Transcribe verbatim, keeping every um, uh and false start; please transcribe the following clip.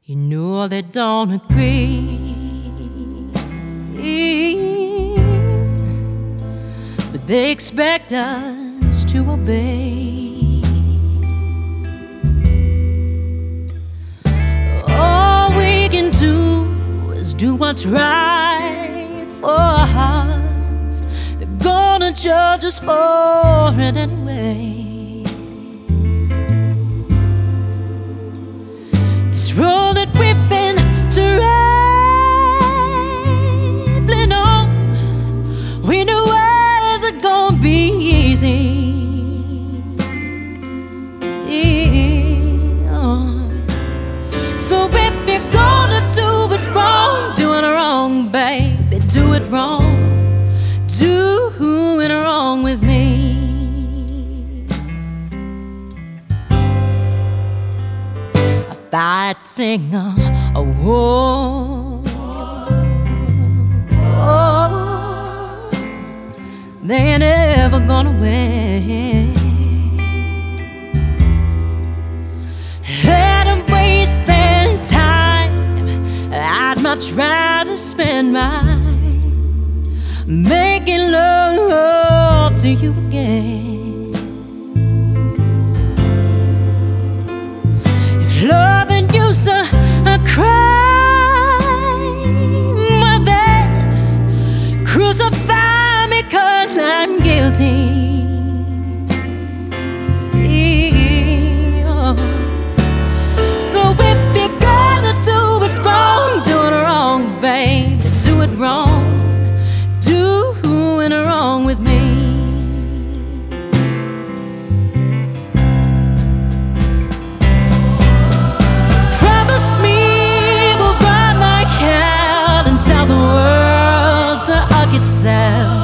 You know they don't agree, but they expect us to obey. All we can do is do what's right for our hearts. They're gonna judge us for it anyway. This road that we've been traveling on, we know where's it gonna be easy. So if you're gonna do it wrong, do it wrong, baby, do it wrong. Do it wrong with me. Fighting a, a war, oh, they ain't ever gonna win. Let them waste their time. I'd much rather spend mine making love to you again. Loving you's a, a crime, well then crucify me 'cause I'm guilty. So if you're gonna do it wrong, do it wrong, baby, do it wrong. Do it wrong with me. Tell the world to hug itself.